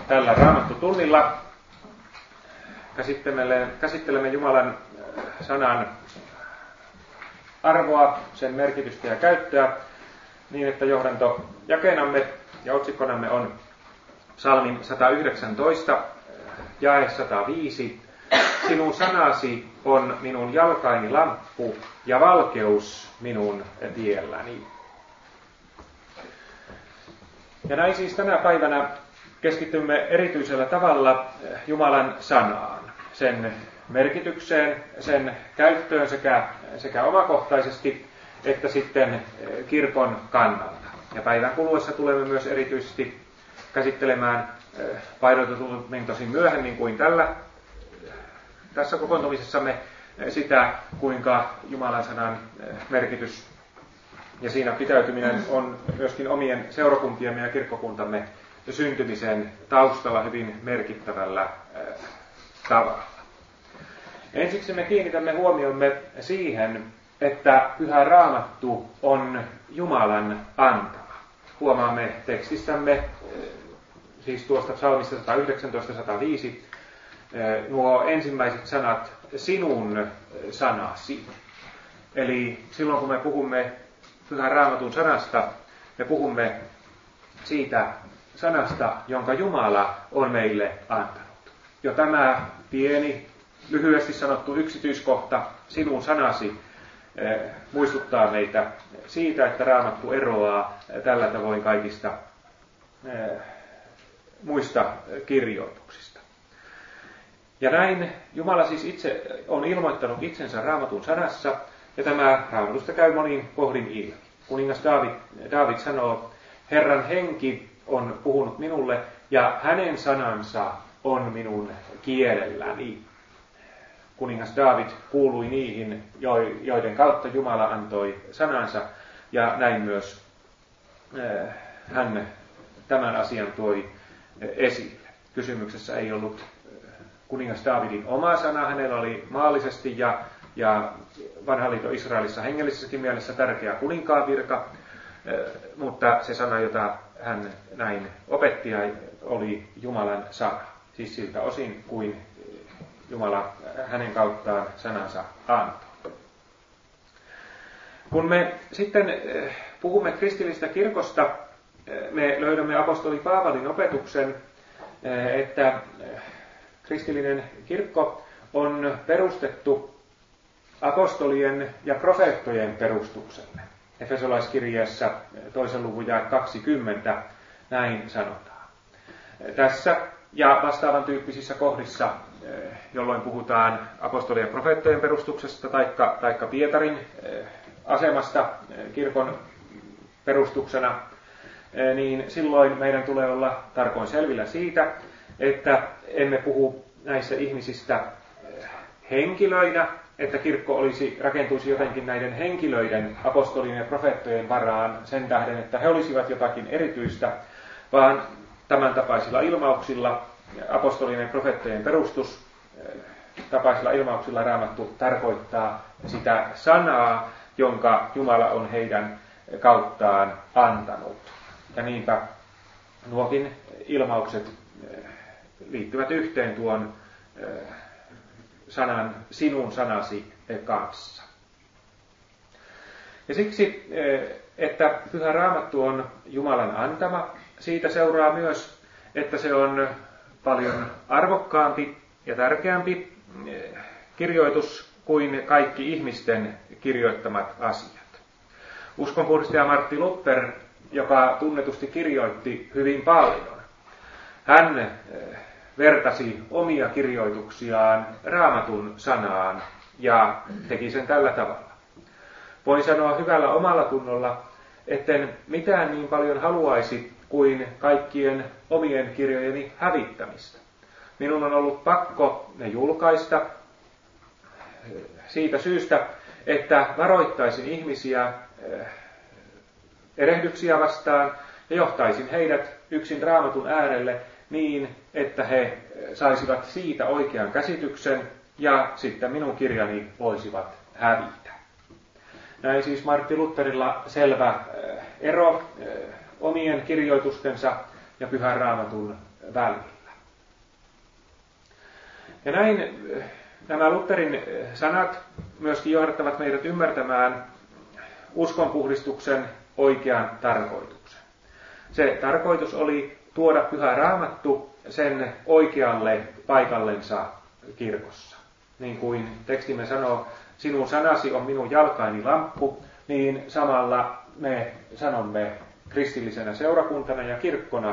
tällä Raamattu-tunnilla käsittelemme Jumalan sanan arvoa, sen merkitystä ja käyttöä niin, että johdantojakeenamme ja otsikkonamme on psalmin 119, jae 105. Sinun sanasi on minun jalkaini lamppu ja valkeus minun tielläni. Ja näin siis tänä päivänä keskitymme erityisellä tavalla Jumalan sanaan, sen merkitykseen, sen käyttöön sekä omakohtaisesti että sitten kirkon kannalta. Ja päivän kuluessa tulemme myös erityisesti käsittelemään painotetummin tosin myöhemmin kuin tässä kokoontumisessamme sitä, kuinka Jumalan sanan merkitys ja siinä pitäytyminen on myöskin omien seurakuntiemme ja kirkkokuntamme syntymisen taustalla hyvin merkittävällä tavalla. Ensiksi me kiinnitämme huomiomme siihen, että Pyhä Raamattu on Jumalan antama. Huomaamme tekstistämme, siis tuosta psalmista 119-105, nuo ensimmäiset sanat, sinun sanasi. Eli silloin kun me puhumme Pyhän Raamatun sanasta, me puhumme siitä sanasta, jonka Jumala on meille antanut. Jo tämä pieni, lyhyesti sanottu yksityiskohta, sinun sanasi, muistuttaa meitä siitä, että Raamattu eroaa tällä tavoin kaikista muista kirjoituksista. Ja näin Jumala siis itse on ilmoittanut itsensä Raamatun sanassa, ja tämä Raamatusta käy monin kohdin ilmi. Kuningas Daavid sanoo, Herran henki on puhunut minulle, ja hänen sanansa on minun kielelläni. Kuningas Daavid kuului niihin, joiden kautta Jumala antoi sanansa, ja näin myös hän tämän asian toi esille. Kysymyksessä ei ollut kuningas Daavidin oma sana, hänellä oli maallisesti ja vanhan liiton Israelissa hengellisessäkin mielessä tärkeä kuninkaan virka, mutta se sana, jota hän näin opetti, oli Jumalan sana. Siis siltä osin kuin Jumala hänen kauttaan sanansa antoi. Kun me sitten puhumme kristillisestä kirkosta, me löydämme apostoli Paavalin opetuksen, että kristillinen kirkko on perustettu apostolien ja profeettojen perustukselle. Efesolaiskirjeessä 2. luvun jae 20 näin sanotaan. Tässä ja vastaavan tyyppisissä kohdissa, jolloin puhutaan apostolien ja profeettojen perustuksesta taikka Pietarin asemasta kirkon perustuksena, niin silloin meidän tulee olla tarkoin selvillä siitä, että emme puhu näissä ihmisistä henkilöinä, että kirkko rakentuisi jotenkin näiden henkilöiden, apostolien ja profeettojen varaan sen tähden, että he olisivat jotakin erityistä, vaan tämän tapaisilla ilmauksilla, apostolien ja profeettojen perustus, tapaisilla ilmauksilla Raamattu tarkoittaa sitä sanaa, jonka Jumala on heidän kauttaan antanut. Ja niinpä nuokin ilmaukset liittyvät yhteen tuon sanan, sinun sanasi kanssa. Ja siksi, että Pyhä Raamattu on Jumalan antama, siitä seuraa myös, että se on paljon arvokkaampi ja tärkeämpi kirjoitus kuin kaikki ihmisten kirjoittamat asiat. Uskonpuhdistaja Martti Luther, joka tunnetusti kirjoitti hyvin paljon, hän vertasi omia kirjoituksiaan Raamatun sanaan ja teki sen tällä tavalla. Voin sanoa hyvällä omalla tunnolla, etten mitään niin paljon haluaisi kuin kaikkien omien kirjojeni hävittämistä. Minun on ollut pakko ne julkaista siitä syystä, että varoittaisin ihmisiä erehdyksiä vastaan ja johtaisin heidät yksin Raamatun äärelle niin, että he saisivat siitä oikean käsityksen ja sitten minun kirjani voisivat hävitä. Näin siis Martti Lutherilla selvä ero omien kirjoitustensa ja Pyhän Raamatun välillä. Ja näin nämä Lutherin sanat myöskin johdattavat meidät ymmärtämään uskonpuhdistuksen oikean tarkoituksen. Se tarkoitus oli tuoda Pyhä Raamattu sen oikealle paikallensa kirkossa. Niin kuin tekstimme sanoo, sinun sanasi on minun jalkaini lamppu, niin samalla me sanomme kristillisenä seurakuntana ja kirkkona,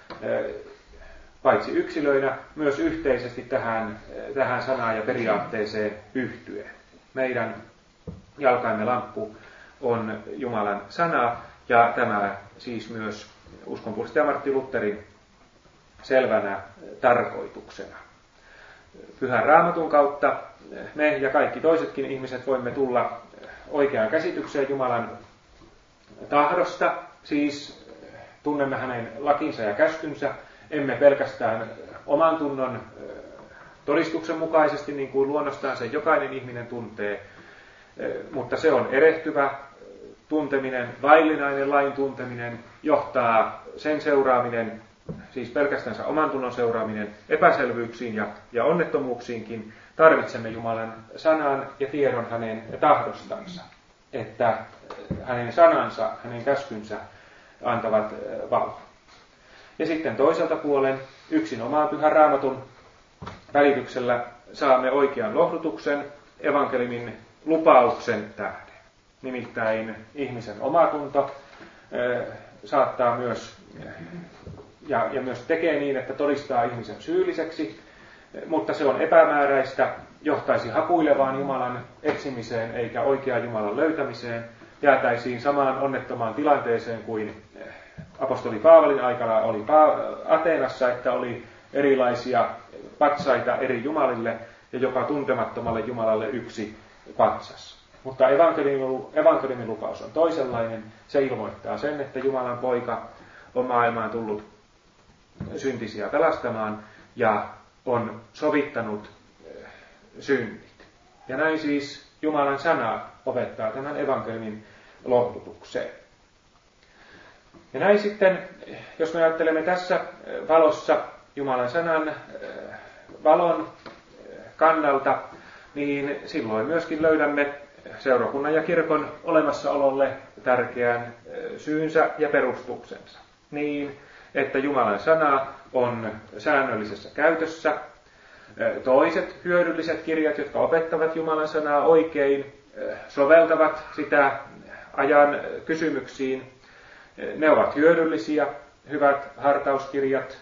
paitsi yksilöinä, myös yhteisesti tähän sanaan ja periaatteeseen yhtyen. Meidän jalkaimme lamppu on Jumalan sana, ja tämä siis myös uskonpuhdistaja Martti Lutherin selvänä tarkoituksena. Pyhän Raamatun kautta me ja kaikki toisetkin ihmiset voimme tulla oikeaan käsitykseen Jumalan tahdosta, siis tunnemme hänen lakinsa ja käskynsä, emme pelkästään oman tunnon todistuksen mukaisesti, niin kuin luonnostaan sen jokainen ihminen tuntee, mutta se on erehtyvä tunteminen, vaillinainen lain tunteminen, johtaa sen seuraaminen, siis pelkästään oman tunnon seuraaminen, epäselvyyksiin ja onnettomuuksiinkin. Tarvitsemme Jumalan sanan ja tiedon hänen tahdostansa, että hänen sanansa, hänen käskynsä antavat vallan. Ja sitten toiselta puolen yksin omaan Pyhän Raamatun välityksellä saamme oikean lohdutuksen evankeliumin lupauksen tähden. Nimittäin ihmisen omatunto saattaa myös, ja myös tekee niin, että todistaa ihmisen syylliseksi, mutta se on epämääräistä, johtaisi hapuilevaan Jumalan etsimiseen eikä oikean Jumalan löytämiseen. Jäätäisiin samaan onnettomaan tilanteeseen kuin apostoli Paavalin aikana oli Ateenassa, että oli erilaisia patsaita eri jumalille ja joka tuntemattomalle Jumalalle yksi patsas. Mutta evankeliumin lupaus on toisenlainen. Se ilmoittaa sen, että Jumalan poika on maailmaan tullut syntisiä pelastamaan ja on sovittanut synnit. Ja näin siis Jumalan sana opettaa tämän evankeliumin lohdutukseen. Ja näin sitten, jos me ajattelemme tässä valossa Jumalan sanan valon kannalta, niin silloin myöskin löydämme seurakunnan ja kirkon olemassaololle tärkeän syynsä ja perustuksensa. Niin, että Jumalan sana on säännöllisessä käytössä. Toiset hyödylliset kirjat, jotka opettavat Jumalan sanaa oikein, soveltavat sitä ajan kysymyksiin. Ne ovat hyödyllisiä. Hyvät hartauskirjat,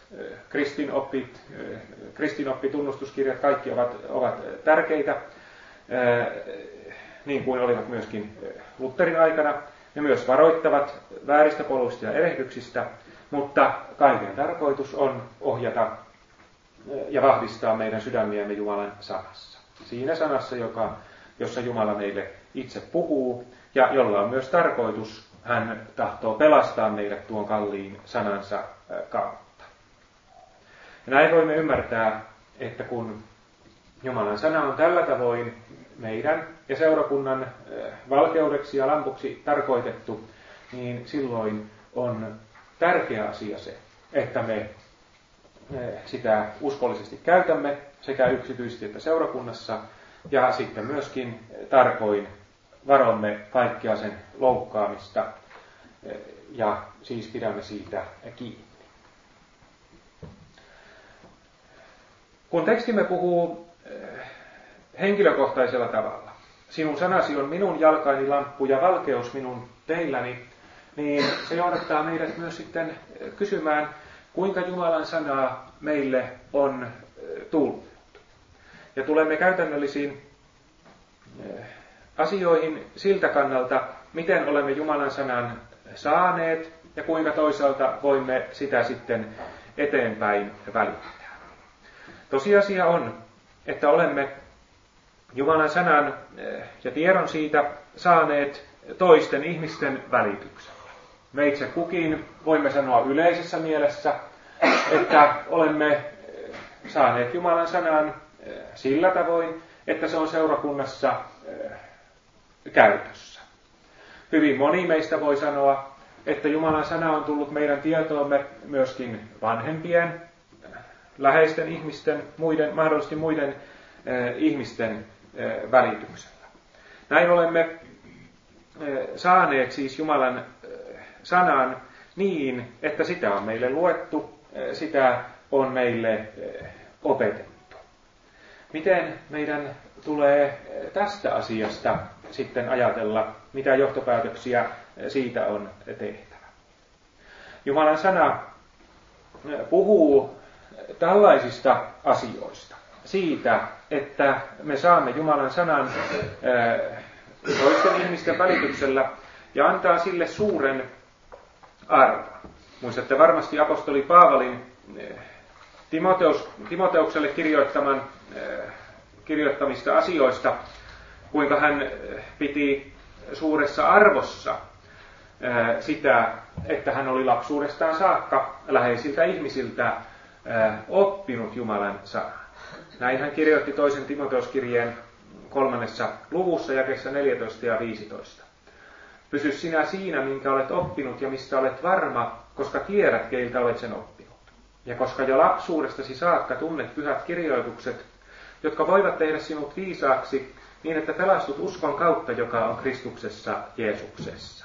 kristinoppitunnustuskirjat, kaikki ovat tärkeitä, niin kuin olivat myöskin Lutherin aikana. Ne myös varoittavat vääristä poluista ja erehdyksistä, mutta kaiken tarkoitus on ohjata ja vahvistaa meidän sydämiämme Jumalan sanassa. Siinä sanassa, jossa Jumala meille itse puhuu ja jolla on myös tarkoitus, hän tahtoo pelastaa meidät tuon kalliin sanansa kautta. Ja näin voimme ymmärtää, että kun Jumalan sana on tällä tavoin meidän ja seurakunnan valkeudeksi ja lampuksi tarkoitettu, niin silloin on tärkeä asia se, että me sitä uskollisesti käytämme sekä yksityisesti että seurakunnassa ja sitten myöskin tarkoin varomme kaikkea sen loukkaamista ja siis pidämme siitä kiinni. Kun tekstimme puhuu henkilökohtaisella tavalla, sinun sanasi on minun jalkaini lamppu ja valkeus minun teilläni, niin se johdattaa meidät myös sitten kysymään, kuinka Jumalan sanaa meille on tullut. Ja tulemme käytännöllisiin asioihin siltä kannalta, miten olemme Jumalan sanan saaneet ja kuinka toisaalta voimme sitä sitten eteenpäin välittää. Tosiasia on, että olemme Jumalan sanan ja tiedon siitä saaneet toisten ihmisten välityksellä. Me itse kukin voimme sanoa yleisessä mielessä, että olemme saaneet Jumalan sanan sillä tavoin, että se on seurakunnassa käytössä. Hyvin moni meistä voi sanoa, että Jumalan sana on tullut meidän tietoomme myöskin vanhempien läheisten ihmisten, mahdollisesti muiden ihmisten välityksellä. Näin olemme saaneet siis Jumalan sanan niin, että sitä on meille luettu, sitä on meille opetettu. Miten meidän tulee tästä asiasta sitten ajatella, mitä johtopäätöksiä siitä on tehtävä? Jumalan sana puhuu tällaisista asioista. Siitä, että me saamme Jumalan sanan toisten ihmisten välityksellä ja antaa sille suuren arvon. Muistatte varmasti apostoli Paavalin Timoteukselle kirjoittamista asioista, kuinka hän piti suuressa arvossa sitä, että hän oli lapsuudestaan saakka läheisiltä ihmisiltä oppinut Jumalan sanan. Näin hän kirjoitti toisen Timoteuskirjeen 3. luvussa jakeissa 14 ja 15. Pysy sinä siinä, minkä olet oppinut ja mistä olet varma, koska tiedät, keiltä olet sen oppinut. Ja koska jo lapsuudestasi saakka tunnet pyhät kirjoitukset, jotka voivat tehdä sinut viisaaksi, niin että pelastut uskon kautta, joka on Kristuksessa Jeesuksessa.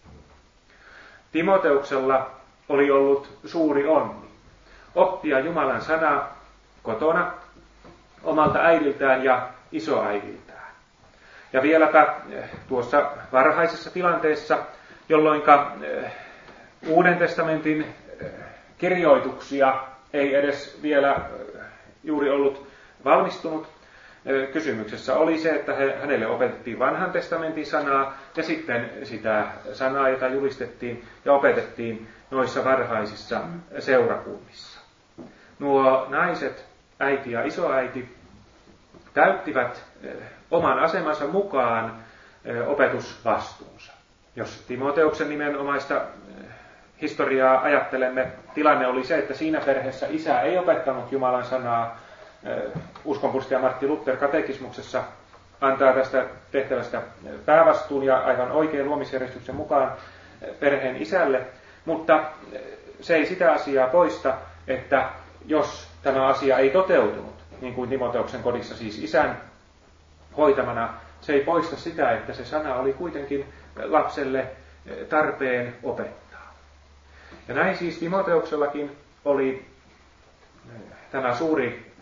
Timoteuksella oli ollut suuri onni oppia Jumalan sanaa kotona omalta äidiltään ja isoäidiltään. Ja vieläpä tuossa varhaisessa tilanteessa, jolloinka Uuden testamentin kirjoituksia ei edes vielä juuri ollut valmistunut. Kysymyksessä oli se, että hänelle opetettiin vanhan testamentin sanaa ja sitten sitä sanaa, jota julistettiin ja opetettiin noissa varhaisissa seurakunnissa. Nuo naiset, äiti ja isoäiti, täyttivät oman asemansa mukaan opetusvastuunsa. Jos Timoteuksen nimenomaista historiaa ajattelemme, tilanne oli se, että siinä perheessä isä ei opettanut Jumalan sanaa. Uskonpurstia Martti Luther katekismuksessa antaa tästä tehtävästä päävastuun ja aivan oikein luomisjärjestyksen mukaan perheen isälle, mutta se ei sitä asiaa poista, että jos tämä asia ei toteutunut, niin kuin Timoteuksen kodissa siis isän hoitamana, se ei poista sitä, että se sana oli kuitenkin lapselle tarpeen opettaa. Ja näin siis Timoteuksellakin oli tämä suuri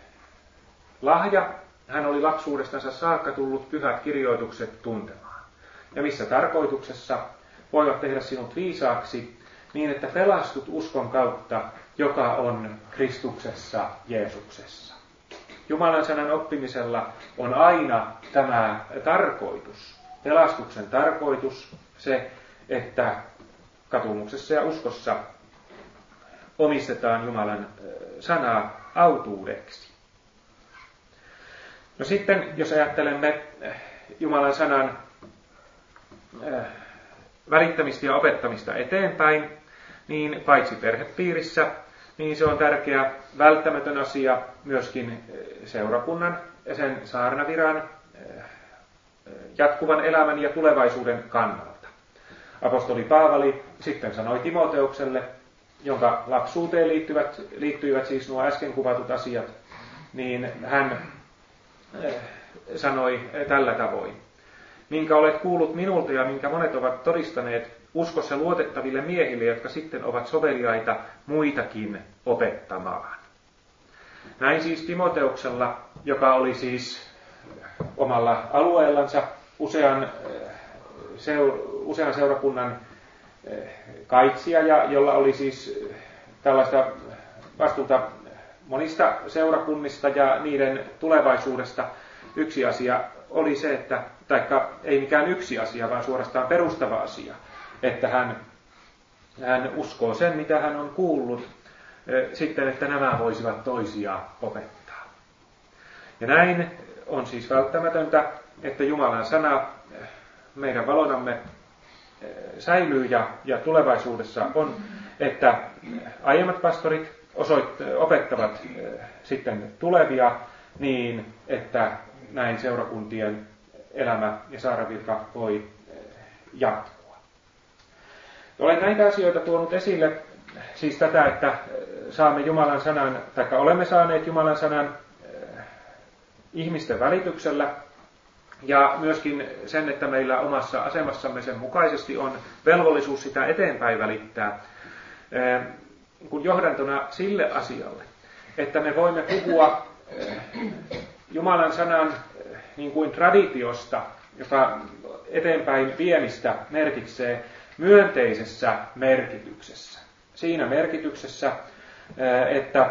lahja. Hän oli lapsuudestansa saakka tullut pyhät kirjoitukset tuntemaan. Ja missä tarkoituksessa voivat tehdä sinut viisaaksi, niin että pelastut uskon kautta, joka on Kristuksessa Jeesuksessa. Jumalan sanan oppimisella on aina tämä tarkoitus, pelastuksen tarkoitus, se, että katumuksessa ja uskossa omistetaan Jumalan sanaa autuudeksi. No sitten, jos ajattelemme Jumalan sanan välittämistä ja opettamista eteenpäin, niin paitsi perhepiirissä, niin se on tärkeä, välttämätön asia myöskin seurakunnan ja sen saarnaviran jatkuvan elämän ja tulevaisuuden kannalta. Apostoli Paavali sitten sanoi Timoteukselle, jonka lapsuuteen liittyivät siis nuo äsken kuvatut asiat, niin hän sanoi tällä tavoin. Minkä olet kuullut minulta ja minkä monet ovat todistaneet uskossa luotettaville miehille, jotka sitten ovat soveliaita muitakin opettamaan. Näin siis Timoteuksella, joka oli siis omalla alueellansa usean seurakunnan kaitsija ja jolla oli siis tällaista vastuuta monista seurakunnista ja niiden tulevaisuudesta, yksi asia oli se, että, taikka ei mikään yksi asia, vaan suorastaan perustava asia, että hän uskoo sen, mitä hän on kuullut, sitten, että nämä voisivat toisia opettaa. Ja näin on siis välttämätöntä, että Jumalan sana meidän valonamme säilyy ja tulevaisuudessa on, että aiemmat pastorit opettavat sitten tulevia niin, että näin seurakuntien elämä ja saaravirka voi jatkua. Olen näitä asioita tuonut esille siis tätä, että saamme Jumalan sanan, tai olemme saaneet Jumalan sanan ihmisten välityksellä, ja myöskin sen, että meillä omassa asemassamme sen mukaisesti on velvollisuus sitä eteenpäin välittää, kun johdantona sille asialle, että me voimme puhua Jumalan sanan niin kuin traditiosta, joka eteenpäin viemistä merkitsee myönteisessä merkityksessä. Siinä merkityksessä, että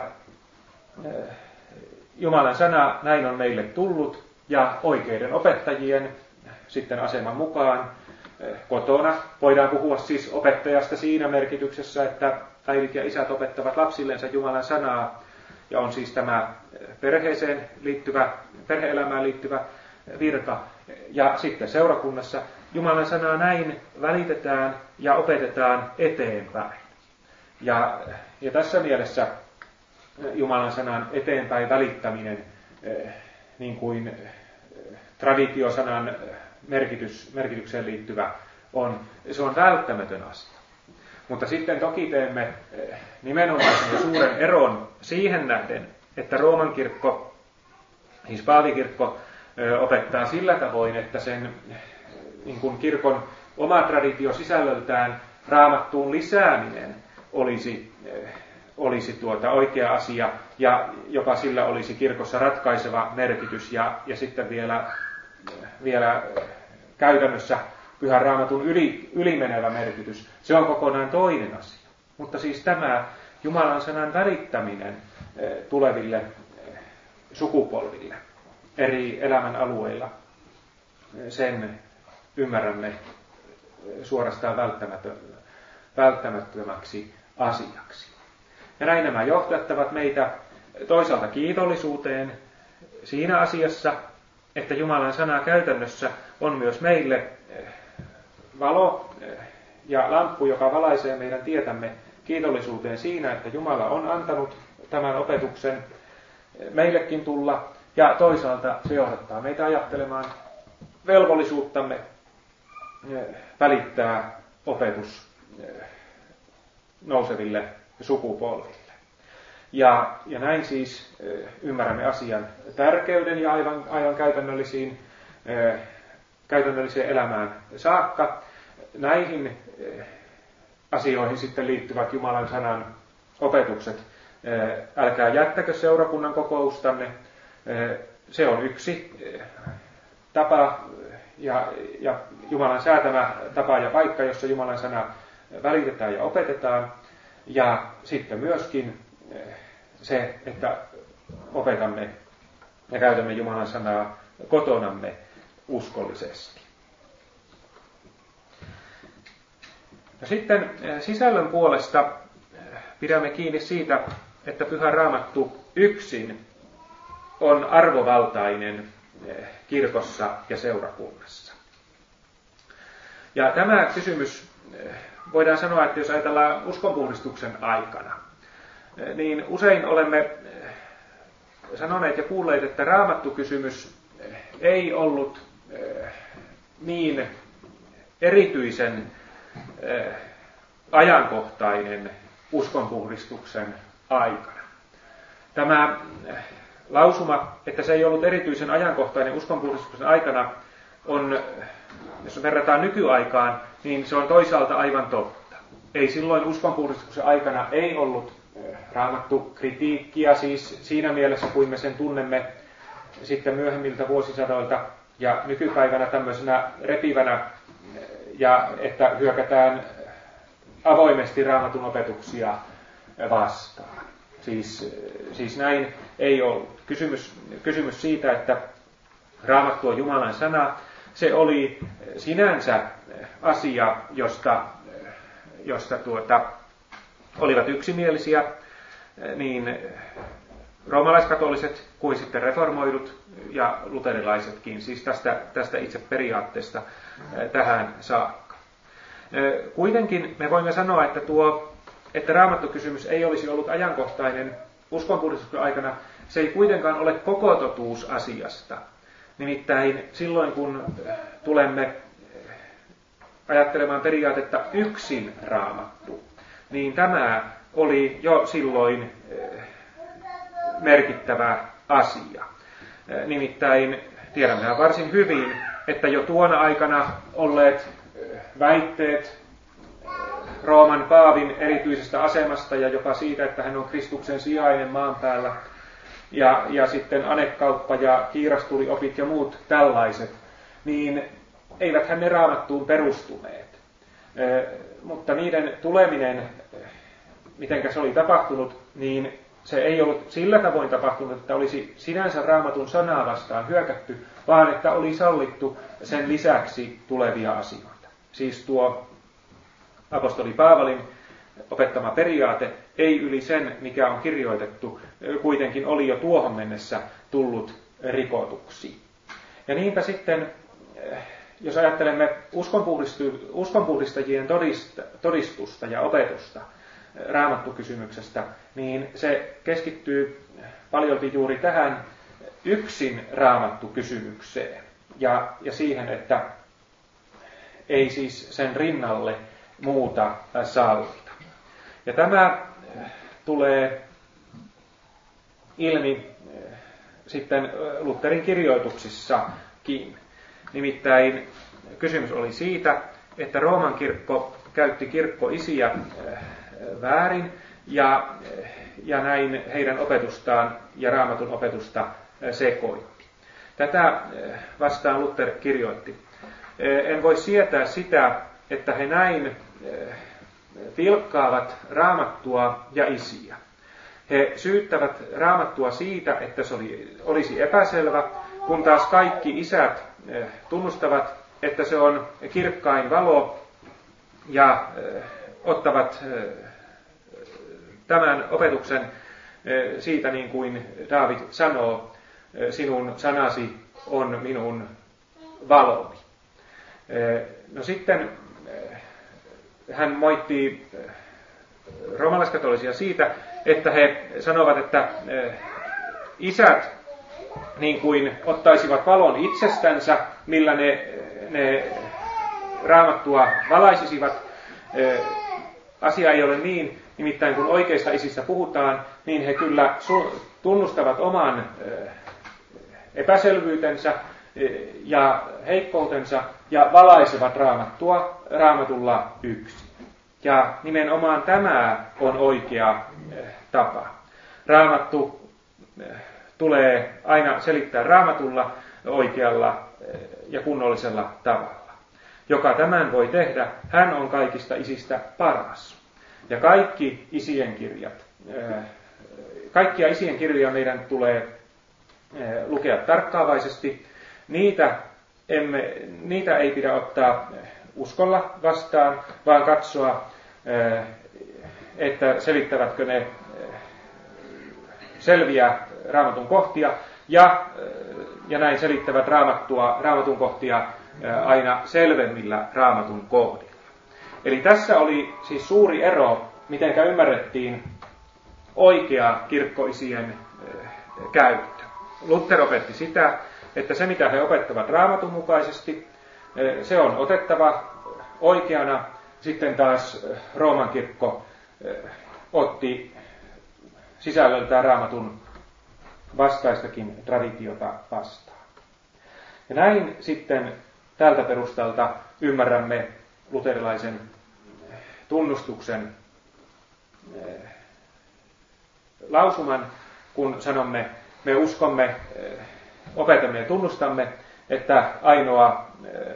Jumalan sana näin on meille tullut ja oikeiden opettajien sitten aseman mukaan kotona. Voidaan puhua siis opettajasta siinä merkityksessä, että äidit ja isät opettavat lapsillensa Jumalan sanaa ja on siis tämä perhe-elämään liittyvä virka. Ja sitten seurakunnassa Jumalan sanaa näin välitetään ja opetetaan eteenpäin. Ja tässä mielessä Jumalan sanan eteenpäin välittäminen, niin kuin traditiosanan merkitykseen liittyvä, se on välttämätön asia. Mutta sitten toki teemme nimenomaisen ja suuren eron siihen nähden, että Rooman kirkko, siis paavikirkko, opettaa sillä tavoin, että sen niin kuin kirkon oma traditio sisällöltään Raamattuun lisääminen olisi oikea asia, ja joka sillä olisi kirkossa ratkaiseva merkitys, ja sitten vielä käytännössä Pyhän Raamatun ylimenevä merkitys. Se on kokonaan toinen asia. Mutta siis tämä Jumalan sanan välittäminen tuleville sukupolville eri elämän alueilla, sen ymmärrämme suorastaan välttämättömäksi asiaksi. Ja näin nämä johdattavat meitä toisaalta kiitollisuuteen siinä asiassa, että Jumalan sana käytännössä on myös meille valo ja lamppu, joka valaisee meidän tietämme kiitollisuuteen siinä, että Jumala on antanut tämän opetuksen meillekin tulla, ja toisaalta se johdattaa meitä ajattelemaan velvollisuuttamme välittää opetus nouseville sukupolville. Ja näin siis ymmärrämme asian tärkeyden ja aivan käytännölliseen elämään saakka. Näihin asioihin sitten liittyvät Jumalan sanan opetukset. Älkää jättäkö seurakunnan kokoustanne. Se on yksi tapa ja Jumalan säätämä tapa ja paikka, jossa Jumalan sana välitetään ja opetetaan. Ja sitten myöskin se, että opetamme ja käytämme Jumalan sanaa kotonamme uskollisesti. Ja sitten sisällön puolesta pidämme kiinni siitä, että Pyhä Raamattu yksin on arvovaltainen kirkossa ja seurakunnassa. Ja tämä kysymys voidaan sanoa, että jos ajatellaan uskonpuhdistuksen aikana, niin usein olemme sanoneet ja kuulleet, että raamattukysymys ei ollut niin erityisen ajankohtainen uskonpuhdistuksen aikana. Tämä lausuma, että se ei ollut erityisen ajankohtainen uskonpuhdistuksen aikana, on, jos verrataan nykyaikaan, niin se on toisaalta aivan totta. Ei silloin uskonpuhdistuksen aikana ei ollut raamattukritiikkiä, siis siinä mielessä kuin me sen tunnemme sitten myöhemmiltä vuosisadoilta ja nykypäivänä tämmöisenä repivänä, ja että hyökätään avoimesti raamatun opetuksia vastaan. Siis näin ei ollut. Kysymys siitä, että Raamattu on Jumalan sana, se oli sinänsä asia, josta olivat yksimielisiä niin roomalaiskatoliset kuin sitten reformoidut ja luterilaisetkin, siis tästä itse periaatteesta tähän saakka. Kuitenkin me voimme sanoa, että raamattukysymys ei olisi ollut ajankohtainen uskonpuhdistuksen aikana, se ei kuitenkaan ole koko totuus asiasta. Nimittäin silloin, kun tulemme ajattelemaan periaatetta yksin Raamattu, niin tämä oli jo silloin merkittävä asia. Nimittäin tiedämme varsin hyvin, että jo tuona aikana olleet väitteet Rooman paavin erityisestä asemasta ja jopa siitä, että hän on Kristuksen sijainen maan päällä, ja sitten anekauppa ja kiirastuliopit ja muut tällaiset, niin eiväthän ne Raamattuun perustuneet. Mutta niiden tuleminen, mitenkä se oli tapahtunut, niin se ei ollut sillä tavoin tapahtunut, että olisi sinänsä Raamatun sanaa vastaan hyökätty, vaan että oli sallittu sen lisäksi tulevia asioita. Siis tuo apostoli Paavalin opettama periaate ei yli sen, mikä on kirjoitettu, kuitenkin oli jo tuohon mennessä tullut rikotuksi. Ja niinpä sitten, jos ajattelemme uskonpuhdistajien todistusta ja opetusta raamattukysymyksestä, niin se keskittyy paljolti juuri tähän yksin raamattukysymykseen ja siihen, että ei siis sen rinnalle muuta sallita. Ja tämä tulee ilmi sitten Lutherin kirjoituksissakin. Nimittäin kysymys oli siitä, että Rooman kirkko käytti kirkkoisiä väärin ja näin heidän opetustaan ja Raamatun opetusta sekoitti. Tätä vastaan Luther kirjoitti. En voi sietää sitä, että he näin pilkkaavat Raamattua ja isiä. He syyttävät Raamattua siitä, että se olisi epäselvä, kun taas kaikki isät tunnustavat, että se on kirkkain valo ja ottavat tämän opetuksen siitä, niin kuin Daavid sanoo, sinun sanasi on minun valoni. No sitten hän moittii roomalaiskatolisia siitä, että he sanovat, että isät niin kuin ottaisivat valon itsestänsä, millä ne Raamattua valaisisivat. Asia ei ole niin, nimittäin kun oikeista isistä puhutaan, niin he kyllä tunnustavat oman epäselvyytensä ja heikkoutensa ja valaisevat Raamattua Raamatulla yksin. Ja nimenomaan tämä on oikea tapa. Raamattu tulee aina selittää Raamatulla oikealla ja kunnollisella tavalla. Joka tämän voi tehdä, hän on kaikista isistä paras. Ja kaikkia isien kirjoja meidän tulee lukea tarkkaavaisesti. Niitä ei pidä ottaa uskolla vastaan, vaan katsoa, että selittävätkö ne selviä Raamatun kohtia ja näin selittävät Raamatun kohtia aina selvemmillä Raamatun kohdilla. Eli tässä oli siis suuri ero, mitenkä ymmärrettiin oikea kirkkoisien käyttö. Luther opetti sitä, että se mitä he opettavat Raamatun mukaisesti, se on otettava oikeana. Sitten taas Rooman kirkko otti sisällöltään Raamatun vastaistakin traditiota vastaan. Ja näin sitten tältä perustalta ymmärrämme luterilaisen tunnustuksen lausuman, kun sanomme, me uskomme, opetamme ja tunnustamme, että ainoa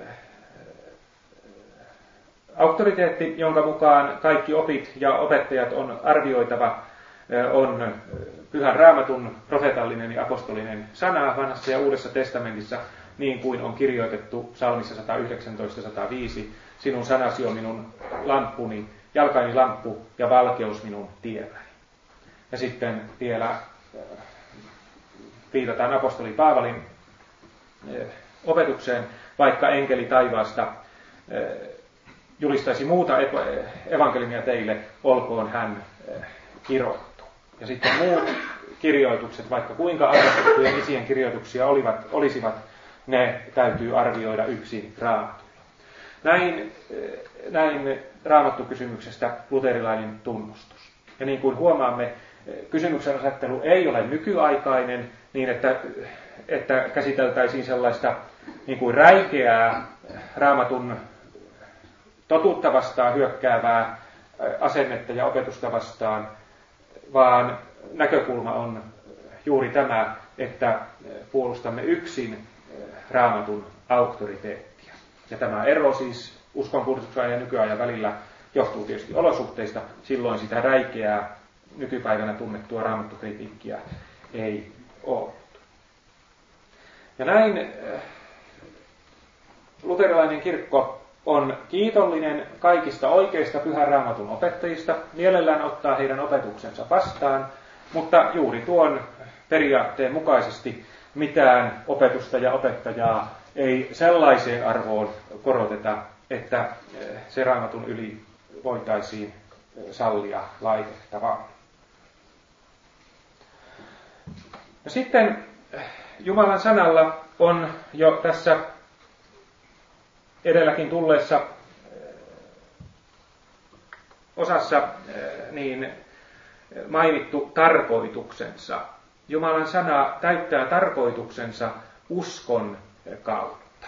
auktoriteetti, jonka mukaan kaikki opit ja opettajat on arvioitava, on Pyhän Raamatun profeetallinen ja apostolinen sana Vanhassa ja Uudessa testamentissa, niin kuin on kirjoitettu psalmissa 119-105, sinun sanasi on minun lamppuni, jalkaini lamppu ja valkeus minun tielläni. Ja sitten vielä viitataan apostoli Paavalin opetukseen, vaikka enkeli taivaasta julistaisi muuta evankeliumia teille, olkoon hän kirottu. Ja sitten muut kirjoitukset, vaikka kuinka arvostettuja isien kirjoituksia olisivat, ne täytyy arvioida yksin Raamatulla. Näin Raamattukysymyksestä luterilainen tunnustus. Ja niin kuin huomaamme, kysymyksen asettelu ei ole nykyaikainen niin, että käsiteltäisiin sellaista niin kuin räikeää Raamatun totuutta vastaan hyökkäävää asennetta ja opetusta vastaan, vaan näkökulma on juuri tämä, että puolustamme yksin Raamatun auktoriteettia. Ja tämä ero siis uskonpuhdistuksen ja nykyajan välillä johtuu tietysti olosuhteista. Silloin sitä räikeää nykypäivänä tunnettua raamattukritiikkiä ei ollut. Ja näin luterilainen kirkko on kiitollinen kaikista oikeista Pyhän Raamatun opettajista, mielellään ottaa heidän opetuksensa vastaan, mutta juuri tuon periaatteen mukaisesti mitään opetusta ja opettajaa ei sellaiseen arvoon koroteta, että se Raamatun yli voitaisiin sallia laitettavaa. No sitten Jumalan sanalla on jo tässä edelläkin tulleessa osassa niin mainittu tarkoituksensa. Jumalan sana täyttää tarkoituksensa uskon kautta.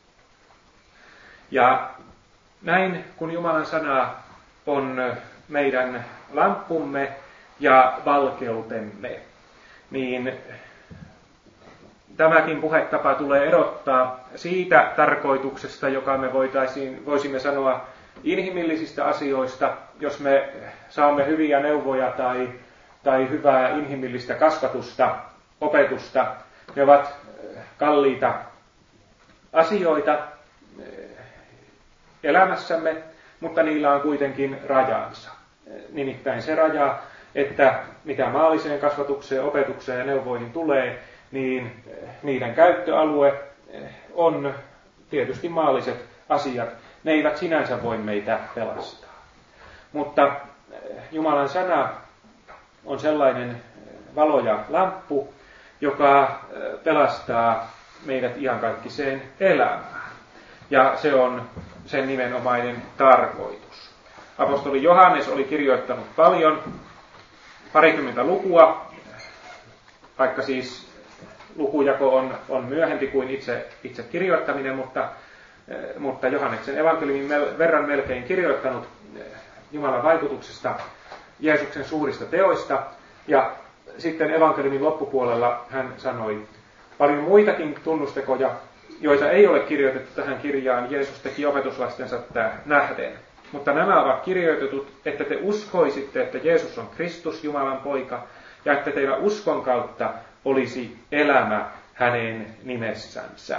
Ja näin kun Jumalan sana on meidän lamppumme ja valkeutemme, niin tämäkin puhetapa tulee erottaa siitä tarkoituksesta, joka me voisimme sanoa inhimillisistä asioista, jos me saamme hyviä neuvoja tai hyvää inhimillistä kasvatusta, opetusta. Ne ovat kalliita asioita elämässämme, mutta niillä on kuitenkin rajansa. Nimittäin se raja, että mitä maalliseen kasvatukseen, opetukseen ja neuvoihin tulee, niin niiden käyttöalue on tietysti maalliset asiat. Ne eivät sinänsä voi meitä pelastaa. Mutta Jumalan sana on sellainen valo ja lamppu, joka pelastaa meidät iankaikkiseen elämään. Ja se on sen nimenomainen tarkoitus. Apostoli Johannes oli kirjoittanut paljon, 20 lukua, vaikka siis lukujako on myöhempi kuin itse kirjoittaminen, mutta Johanneksen evankeliumin verran melkein kirjoittanut Jumalan vaikutuksesta, Jeesuksen suurista teoista. Ja sitten evankeliumin loppupuolella hän sanoi, paljon muitakin tunnustekoja, joita ei ole kirjoitettu tähän kirjaan, Jeesus teki opetuslastensa nähden. Mutta nämä ovat kirjoitetut, että te uskoisitte, että Jeesus on Kristus, Jumalan poika, ja että teillä uskon kautta olisi elämä hänen nimessänsä.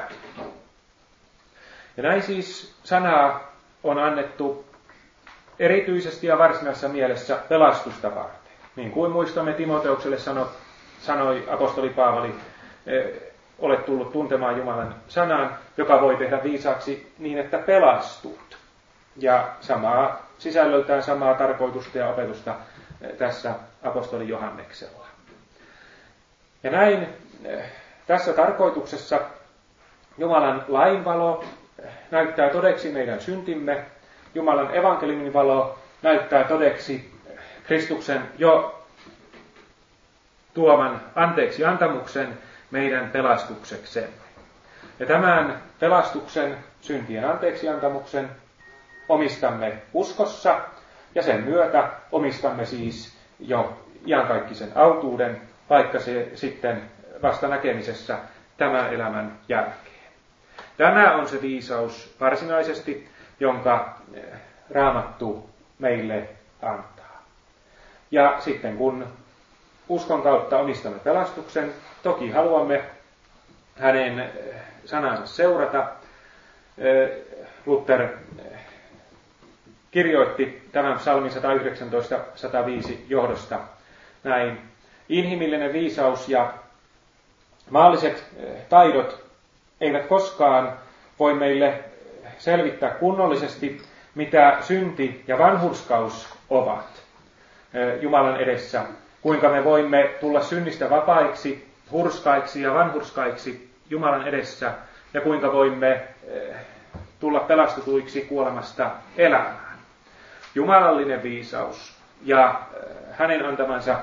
Ja näin siis sanaa on annettu erityisesti ja varsinaisessa mielessä pelastusta varten. Niin kuin muistamme Timoteukselle sanoi apostoli Paavali, olet tullut tuntemaan Jumalan sanan, joka voi tehdä viisaaksi niin, että pelastut. Ja sisällöltään samaa tarkoitusta ja opetusta tässä apostoli Johanneksella. Ja näin tässä tarkoituksessa Jumalan lainvalo näyttää todeksi meidän syntimme. Jumalan evankeliumin valo näyttää todeksi Kristuksen jo tuoman anteeksiantamuksen meidän pelastukseksemme. Ja tämän pelastuksen, syntien anteeksiantamuksen, omistamme uskossa, ja sen myötä omistamme siis jo iankaikkisen autuuden, vaikka se sitten vasta näkemisessä tämän elämän jälkeen. Tämä on se viisaus varsinaisesti, jonka Raamattu meille antaa. Ja sitten kun uskon kautta omistamme pelastuksen, toki haluamme hänen sanansa seurata. Luther kirjoitti tämän psalmin 119-105 johdosta näin. Inhimillinen viisaus ja maalliset taidot eivät koskaan voi meille selvittää kunnollisesti, mitä synti ja vanhurskaus ovat Jumalan edessä. Kuinka me voimme tulla synnistä vapaiksi, hurskaiksi ja vanhurskaiksi Jumalan edessä, ja kuinka voimme tulla pelastetuiksi kuolemasta elämään. Jumalallinen viisaus ja hänen antamansa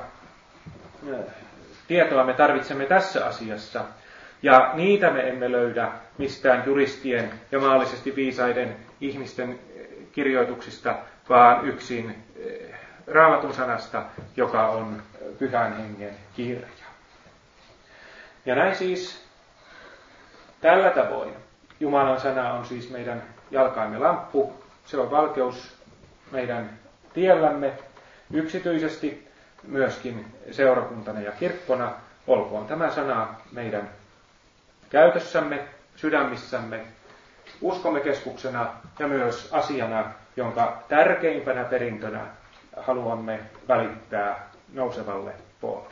tietoa me tarvitsemme tässä asiassa. Ja niitä me emme löydä mistään juristien ja maallisesti viisaiden ihmisten kirjoituksista, vaan yksin Raamatun sanasta, joka on Pyhän Hengen kirja. Ja näin siis tällä tavoin Jumalan sana on siis meidän jalkaimme lamppu. Se on valkeus meidän tiellämme yksityisesti, myöskin seurakuntana ja kirkkona. Olkoon tämä sana meidän käytössämme, sydämissämme, uskomme keskuksena ja myös asiana, jonka tärkeimpänä perintönä haluamme välittää nousevalle poolelle.